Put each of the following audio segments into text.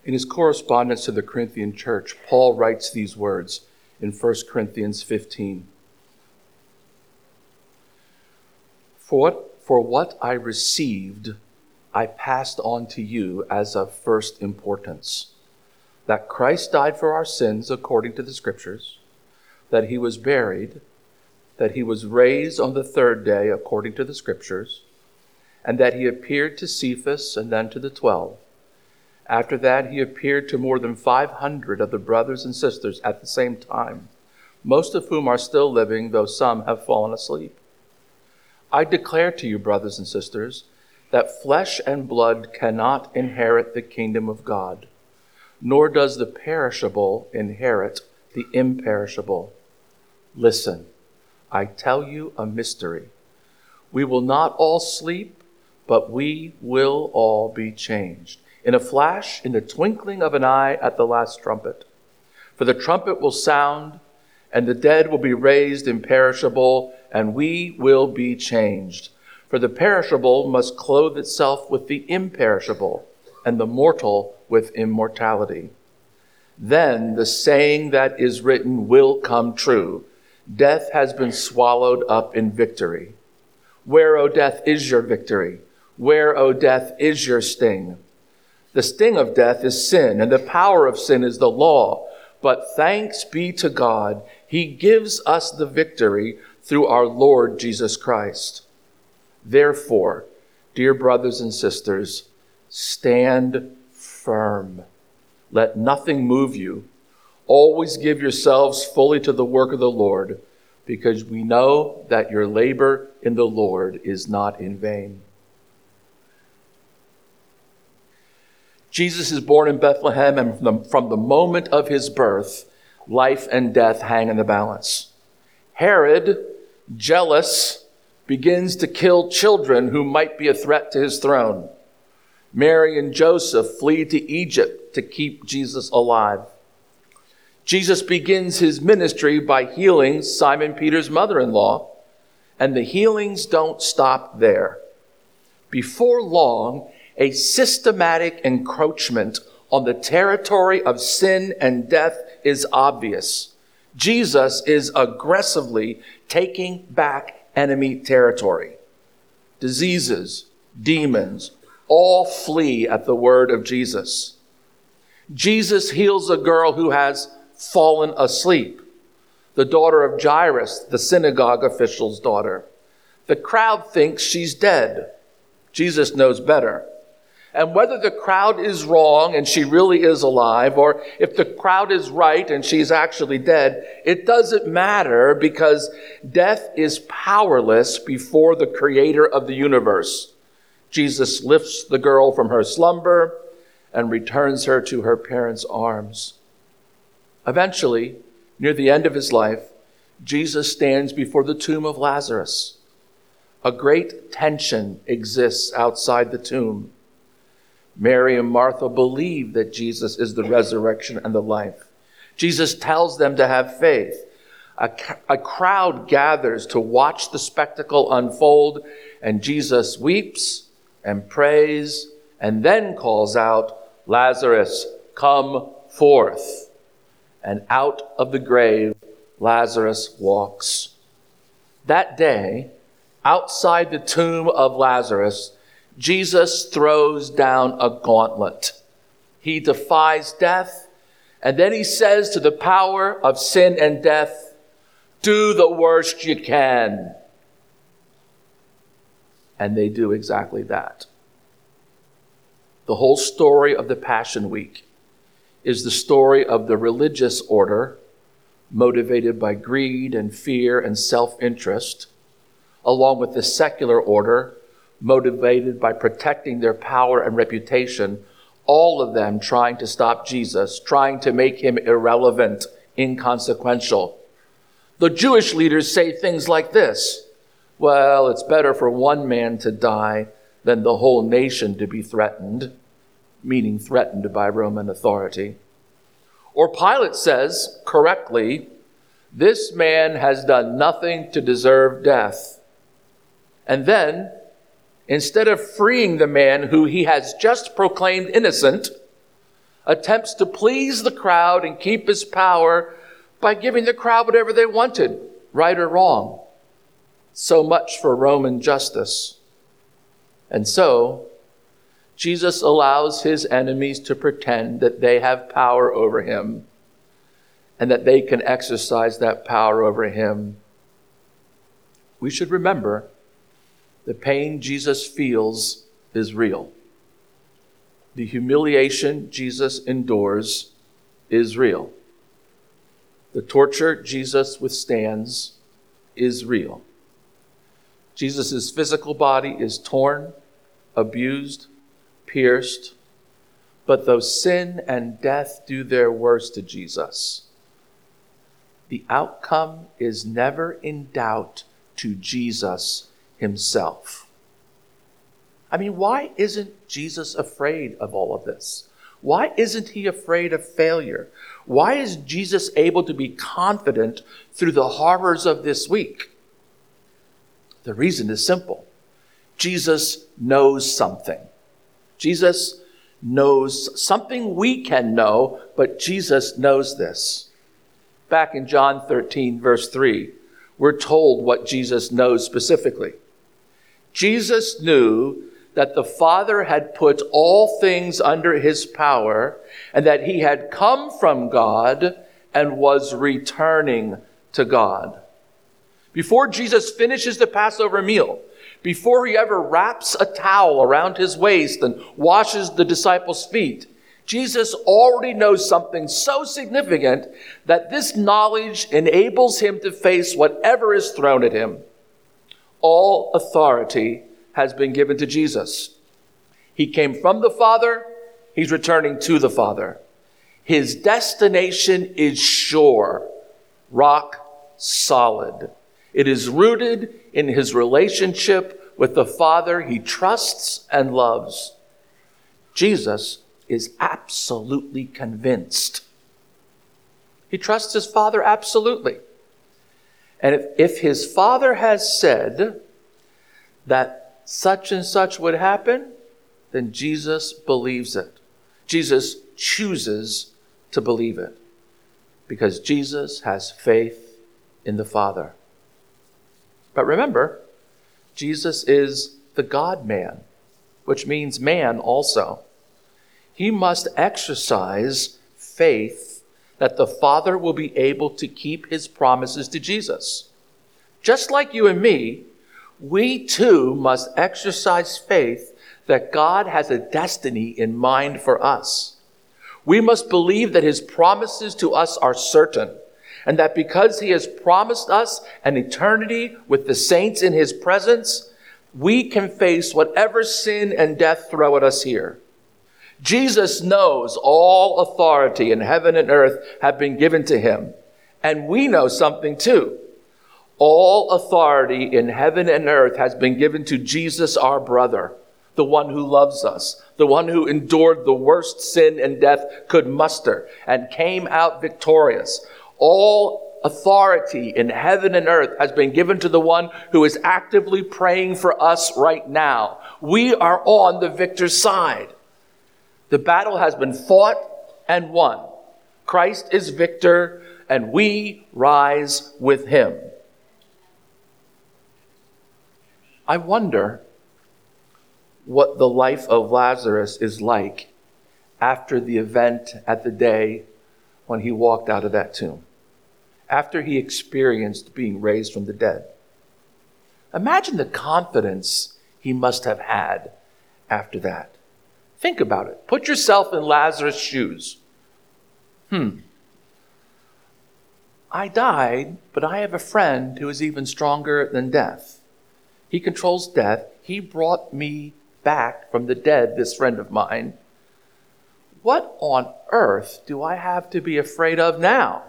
In his correspondence to the Corinthian church, Paul writes these words in 1 Corinthians 15. For what I received, I passed on to you as of first importance, that Christ died for our sins according to the Scriptures, that he was buried, that he was raised on the third day according to the Scriptures, and that he appeared to Cephas and then to the 12. After that, he appeared to more than 500 of the brothers and sisters at the same time, most of whom are still living, though some have fallen asleep. I declare to you, brothers and sisters, that flesh and blood cannot inherit the kingdom of God, nor does the perishable inherit the imperishable. Listen, I tell you a mystery. We will not all sleep, but we will all be changed. In a flash, in the twinkling of an eye, at the last trumpet. For the trumpet will sound, and the dead will be raised imperishable, and we will be changed. For the perishable must clothe itself with the imperishable, and the mortal with immortality. Then the saying that is written will come true. Death has been swallowed up in victory. Where, O death, is your victory? Where, O death, is your sting? The sting of death is sin, and the power of sin is the law. But thanks be to God, he gives us the victory through our Lord Jesus Christ. Therefore, dear brothers and sisters, stand firm. Let nothing move you. Always give yourselves fully to the work of the Lord, because we know that your labor in the Lord is not in vain. Jesus is born in Bethlehem, and from the moment of his birth, life and death hang in the balance. Herod, jealous, begins to kill children who might be a threat to his throne. Mary and Joseph flee to Egypt to keep Jesus alive. Jesus begins his ministry by healing Simon Peter's mother-in-law, and the healings don't stop there. Before long, a systematic encroachment on the territory of sin and death is obvious. Jesus is aggressively taking back enemy territory. Diseases, demons, all flee at the word of Jesus. Jesus heals a girl who has fallen asleep, the daughter of Jairus, the synagogue official's daughter. The crowd thinks she's dead. Jesus knows better. And whether the crowd is wrong and she really is alive, or if the crowd is right and she's actually dead, it doesn't matter, because death is powerless before the creator of the universe. Jesus lifts the girl from her slumber and returns her to her parents' arms. Eventually, near the end of his life, Jesus stands before the tomb of Lazarus. A great tension exists outside the tomb. Mary and Martha believe that Jesus is the resurrection and the life. Jesus tells them to have faith. A crowd gathers to watch the spectacle unfold, and Jesus weeps and prays and then calls out, "Lazarus, come forth." And out of the grave, Lazarus walks. That day, outside the tomb of Lazarus, Jesus throws down a gauntlet. He defies death, and then he says to the power of sin and death, "Do the worst you can." And they do exactly that. The whole story of the Passion Week is the story of the religious order, motivated by greed and fear and self-interest, along with the secular order, motivated by protecting their power and reputation, all of them trying to stop Jesus, trying to make him irrelevant, inconsequential. The Jewish leaders say things like this: well, it's better for one man to die than the whole nation to be threatened, meaning threatened by Roman authority. Or Pilate says, correctly, this man has done nothing to deserve death. And then, instead of freeing the man who he has just proclaimed innocent, attempts to please the crowd and keep his power by giving the crowd whatever they wanted, right or wrong. So much for Roman justice. And so, Jesus allows his enemies to pretend that they have power over him and that they can exercise that power over him. We should remember the pain Jesus feels is real. The humiliation Jesus endures is real. The torture Jesus withstands is real. Jesus' physical body is torn, abused, pierced, but though sin and death do their worst to Jesus, the outcome is never in doubt to Jesus himself. I mean, why isn't Jesus afraid of all of this? Why isn't he afraid of failure? Why is Jesus able to be confident through the horrors of this week? The reason is simple. Jesus knows something. Jesus knows something we can know, but Jesus knows this. Back in John 13, verse 3, we're told what Jesus knows specifically. Jesus knew that the Father had put all things under his power and that he had come from God and was returning to God. Before Jesus finishes the Passover meal, before he ever wraps a towel around his waist and washes the disciples' feet, Jesus already knows something so significant that this knowledge enables him to face whatever is thrown at him. All authority has been given to Jesus. He came from the Father. He's returning to the Father. His destination is sure, rock solid. It is rooted in his relationship with the Father he trusts and loves. Jesus is absolutely convinced. He trusts his Father absolutely. And if his Father has said that such and such would happen, then Jesus believes it. Jesus chooses to believe it because Jesus has faith in the Father. But remember, Jesus is the God-man, which means man also. He must exercise faith that the Father will be able to keep his promises to Jesus. Just like you and me, we too must exercise faith that God has a destiny in mind for us. We must believe that his promises to us are certain, and that because he has promised us an eternity with the saints in his presence, we can face whatever sin and death throw at us here. Jesus knows all authority in heaven and earth have been given to him. And we know something too. All authority in heaven and earth has been given to Jesus, our brother, the one who loves us, the one who endured the worst sin and death could muster and came out victorious. All authority in heaven and earth has been given to the one who is actively praying for us right now. We are on the victor's side. The battle has been fought and won. Christ is victor, and we rise with him. I wonder what the life of Lazarus is like after the event at the day when he walked out of that tomb, after he experienced being raised from the dead. Imagine the confidence he must have had after that. Think about it. Put yourself in Lazarus' shoes. I died, but I have a friend who is even stronger than death. He controls death. He brought me back from the dead, this friend of mine. What on earth do I have to be afraid of now?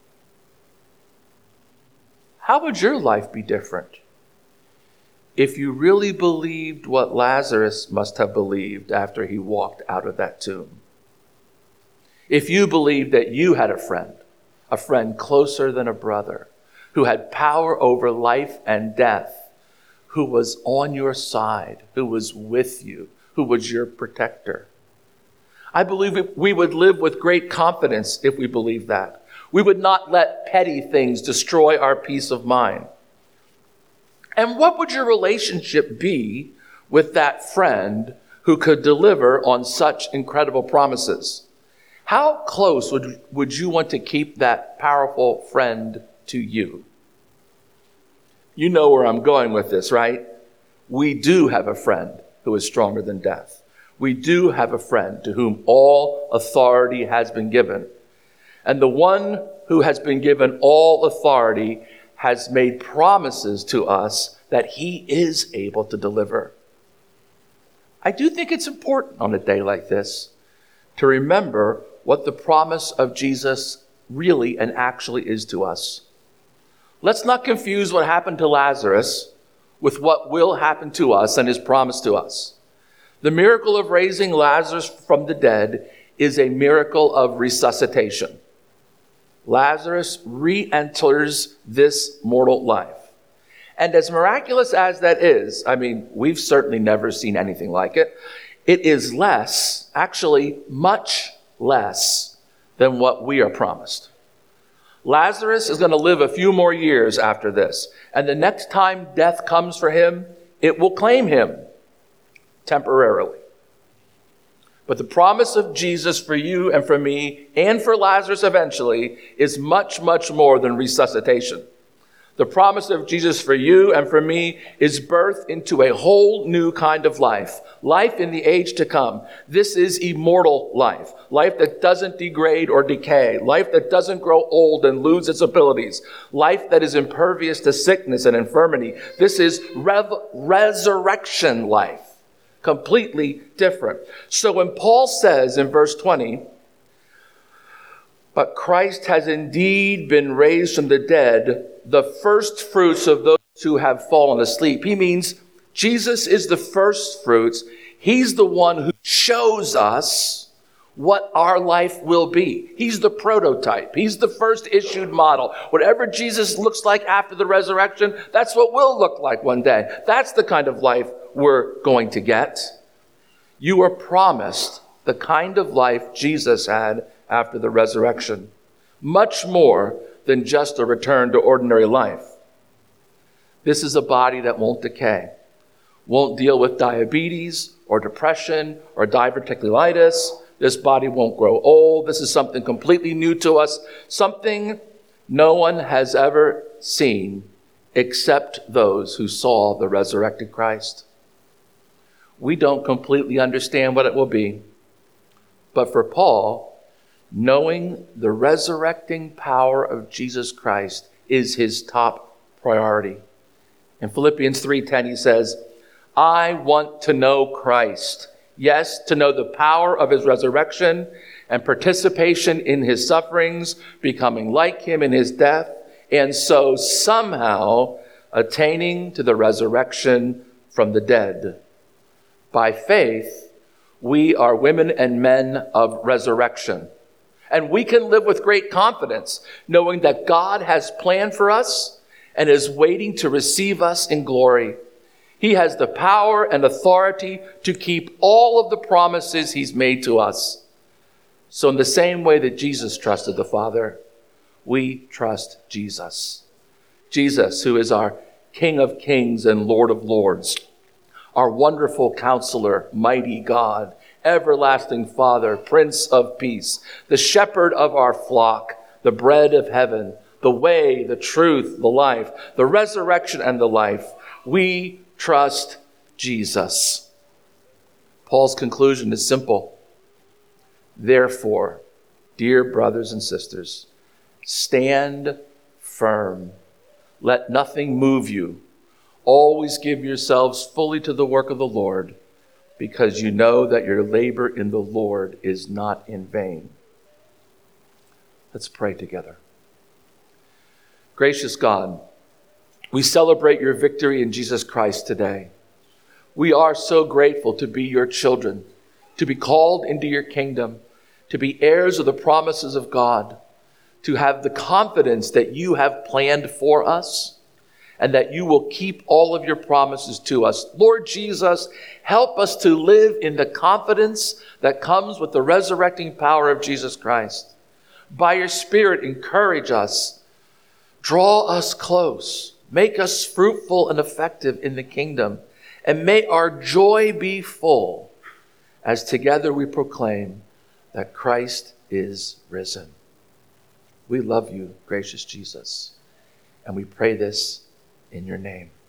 How would your life be different if you really believed what Lazarus must have believed after he walked out of that tomb? If you believed that you had a friend closer than a brother, who had power over life and death, who was on your side, who was with you, who was your protector. I believe we would live with great confidence if we believe that. We would not let petty things destroy our peace of mind. And what would your relationship be with that friend who could deliver on such incredible promises? How close would you want to keep that powerful friend to you? You know where I'm going with this, right? We do have a friend who is stronger than death. We do have a friend to whom all authority has been given. And the one who has been given all authority has made promises to us that he is able to deliver. I do think it's important on a day like this to remember what the promise of Jesus really and actually is to us. Let's not confuse what happened to Lazarus with what will happen to us and his promise to us. The miracle of raising Lazarus from the dead is a miracle of resuscitation. Lazarus re-enters this mortal life. And as miraculous as that is, I mean, we've certainly never seen anything like it. It is less, actually much less than what we are promised. Lazarus is going to live a few more years after this. And the next time death comes for him, it will claim him temporarily. But the promise of Jesus for you and for me and for Lazarus eventually is much, much more than resuscitation. The promise of Jesus for you and for me is birth into a whole new kind of life, life in the age to come. This is immortal life, life that doesn't degrade or decay, life that doesn't grow old and lose its abilities, life that is impervious to sickness and infirmity. This is resurrection life, completely different. So when Paul says in verse 20, "But Christ has indeed been raised from the dead, the first fruits of those who have fallen asleep," he means Jesus is the first fruits. He's the one who shows us what our life will be. He's the prototype. He's the first issued model. Whatever Jesus looks like after the resurrection, that's what we'll look like one day. That's the kind of life we're going to get. You are promised the kind of life Jesus had after the resurrection. Much more than just a return to ordinary life. This is a body that won't decay, won't deal with diabetes or depression or diverticulitis. This body won't grow old. This is something completely new to us, something no one has ever seen except those who saw the resurrected Christ. We don't completely understand what it will be, but for Paul, knowing the resurrecting power of Jesus Christ is his top priority. In Philippians 3:10, he says, "I want to know Christ. Yes, to know the power of his resurrection and participation in his sufferings, becoming like him in his death, and so somehow attaining to the resurrection from the dead." By faith, we are women and men of resurrection. And we can live with great confidence, knowing that God has planned for us and is waiting to receive us in glory. He has the power and authority to keep all of the promises he's made to us. So in the same way that Jesus trusted the Father, we trust Jesus. Jesus, who is our King of Kings and Lord of Lords, our wonderful Counselor, mighty God, everlasting Father, Prince of Peace, the shepherd of our flock, the bread of heaven, the way, the truth, the life, the resurrection and the life. We trust Jesus. Paul's conclusion is simple. Therefore, dear brothers and sisters, stand firm. Let nothing move you. Always give yourselves fully to the work of the Lord, because you know that your labor in the Lord is not in vain. Let's pray together. Gracious God, we celebrate your victory in Jesus Christ today. We are so grateful to be your children, to be called into your kingdom, to be heirs of the promises of God, to have the confidence that you have planned for us, and that you will keep all of your promises to us. Lord Jesus, help us to live in the confidence that comes with the resurrecting power of Jesus Christ. By your Spirit, encourage us, draw us close, make us fruitful and effective in the kingdom, and may our joy be full as together we proclaim that Christ is risen. We love you, gracious Jesus, and we pray this in your name.